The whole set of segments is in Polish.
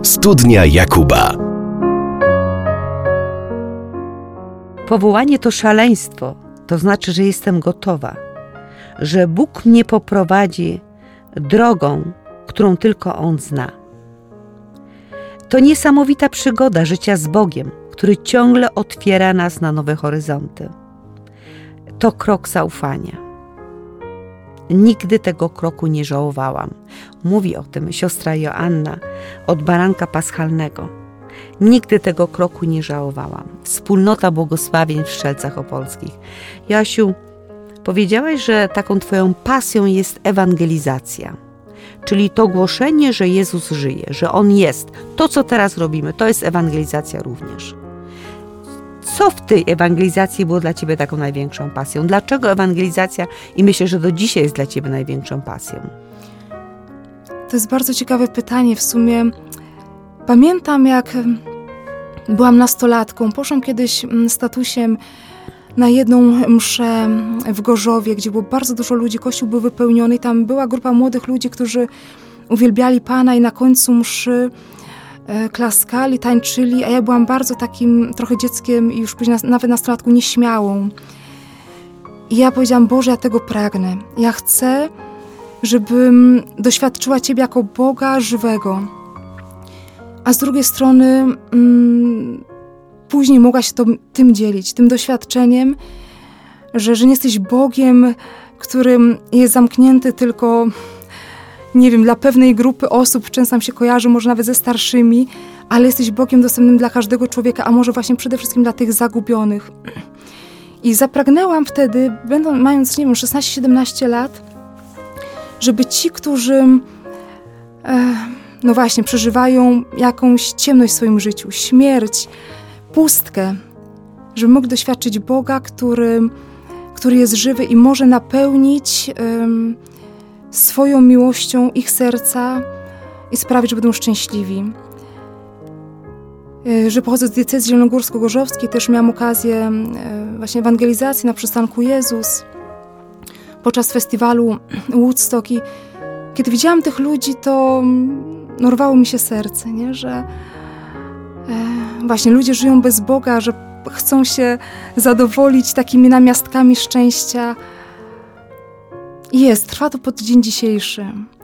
Studnia Jakuba. Powołanie to szaleństwo, to znaczy, że jestem gotowa, że Bóg mnie poprowadzi drogą, którą tylko On zna. To niesamowita przygoda życia z Bogiem, który ciągle otwiera nas na nowe horyzonty. To krok zaufania. Nigdy tego kroku nie żałowałam. Mówi o tym siostra Joanna od baranka paschalnego. Nigdy tego kroku nie żałowałam. Wspólnota błogosławień w Strzelcach Opolskich. Jasiu, powiedziałaś, że taką twoją pasją jest ewangelizacja. Czyli to głoszenie, że Jezus żyje, że On jest. To, co teraz robimy, to jest ewangelizacja również. Co w tej ewangelizacji było dla Ciebie taką największą pasją? Dlaczego ewangelizacja, i myślę, że do dzisiaj jest dla Ciebie największą pasją? To jest bardzo ciekawe pytanie. W sumie pamiętam, jak byłam nastolatką. Poszłam kiedyś z tatusiem na jedną mszę w Gorzowie, gdzie było bardzo dużo ludzi. Kościół był wypełniony i tam była grupa młodych ludzi, którzy uwielbiali Pana i na końcu mszy klaskali, tańczyli, a ja byłam bardzo takim trochę dzieckiem i już później nawet nastolatką nieśmiałą. I ja powiedziałam: Boże, ja tego pragnę. Ja chcę, żebym doświadczyła Ciebie jako Boga żywego. A z drugiej strony później mogła się tym dzielić, tym doświadczeniem, że nie jesteś Bogiem, którym jest zamknięty tylko, nie wiem, dla pewnej grupy osób, często nam się kojarzy, może nawet ze starszymi, ale jesteś Bogiem dostępnym dla każdego człowieka, a może właśnie przede wszystkim dla tych zagubionych. I zapragnęłam wtedy, mając, nie wiem, 16-17 lat, żeby ci, którzy no właśnie, przeżywają jakąś ciemność w swoim życiu, śmierć, pustkę, żeby mogli doświadczyć Boga, który jest żywy i może napełnić swoją miłością ich serca i sprawić, że będą szczęśliwi. Że pochodzę z diecezji zielonogórsko-gorzowskiej, też miałam okazję właśnie ewangelizacji na przystanku Jezus podczas festiwalu Woodstock i kiedy widziałam tych ludzi, to rwało mi się serce, nie? Że właśnie ludzie żyją bez Boga, że chcą się zadowolić takimi namiastkami szczęścia. Jest, trwa to po dzień dzisiejszy.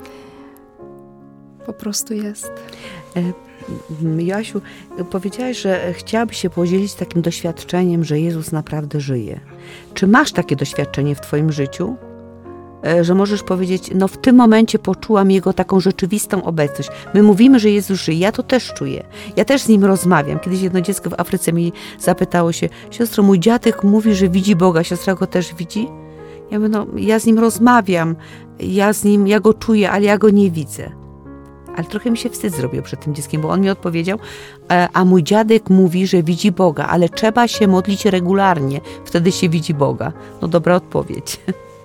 Po prostu jest. Joasiu, powiedziałaś, że chciałabyś się podzielić takim doświadczeniem, że Jezus naprawdę żyje. Czy masz takie doświadczenie w twoim życiu? Że możesz powiedzieć, no w tym momencie poczułam Jego taką rzeczywistą obecność. My mówimy, że Jezus żyje, ja to też czuję. Ja też z Nim rozmawiam. Kiedyś jedno dziecko w Afryce mi zapytało się: siostro, mój dziadek mówi, że widzi Boga, siostra go też widzi? Ja mówię, no ja z Nim rozmawiam, ja go czuję, ale ja go nie widzę. Ale trochę mi się wstyd zrobił przed tym dzieckiem, bo on mi odpowiedział: a mój dziadek mówi, że widzi Boga, ale trzeba się modlić regularnie, wtedy się widzi Boga. No dobra odpowiedź.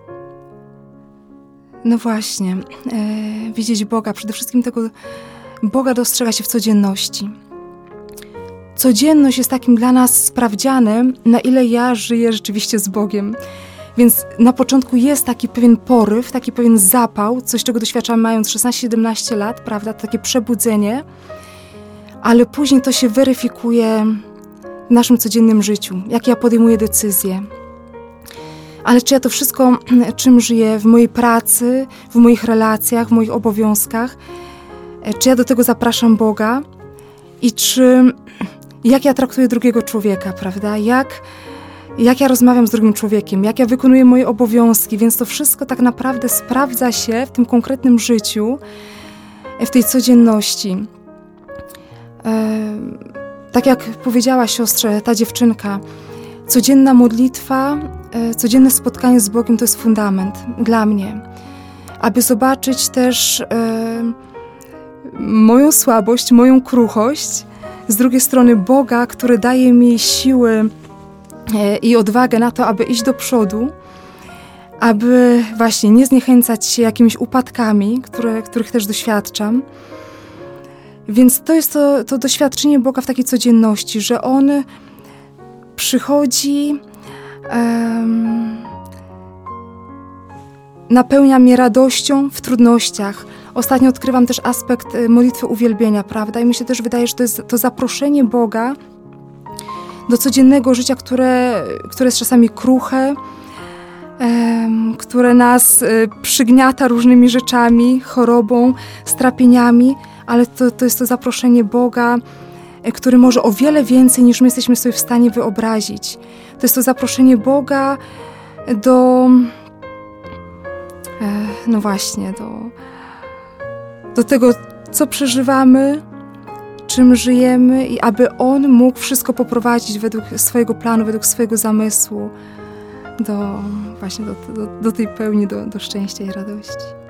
No właśnie, widzieć Boga, przede wszystkim tego Boga dostrzega się w codzienności. Codzienność jest takim dla nas sprawdzianem, na ile ja żyję rzeczywiście z Bogiem. Więc na początku jest taki pewien poryw, taki pewien zapał, coś czego doświadczamy mając 16-17 lat, prawda, takie przebudzenie, ale później to się weryfikuje w naszym codziennym życiu, jakie ja podejmuję decyzje. Ale czy ja to wszystko, czym żyję w mojej pracy, w moich relacjach, w moich obowiązkach, czy ja do tego zapraszam Boga i jak ja traktuję drugiego człowieka, prawda? Jak ja rozmawiam z drugim człowiekiem, jak ja wykonuję moje obowiązki, więc to wszystko tak naprawdę sprawdza się w tym konkretnym życiu, w tej codzienności. Tak jak powiedziała siostrze, ta dziewczynka, codzienna modlitwa, codzienne spotkanie z Bogiem to jest fundament dla mnie, aby zobaczyć też moją słabość, moją kruchość, z drugiej strony Boga, który daje mi siły i odwagę na to, aby iść do przodu, aby właśnie nie zniechęcać się jakimiś upadkami, których też doświadczam. Więc to jest to doświadczenie Boga w takiej codzienności, że On przychodzi, napełnia mnie radością w trudnościach, ostatnio odkrywam też aspekt modlitwy uwielbienia, prawda? I mi się też wydaje, że to jest to zaproszenie Boga do codziennego życia, które jest czasami kruche, które nas przygniata różnymi rzeczami, chorobą, strapieniami, ale to jest to zaproszenie Boga, który może o wiele więcej, niż my jesteśmy sobie w stanie wyobrazić. To jest to zaproszenie Boga no właśnie, do tego, co przeżywamy, czym żyjemy i aby On mógł wszystko poprowadzić według swojego planu, według swojego zamysłu do tej pełni, do szczęścia i radości.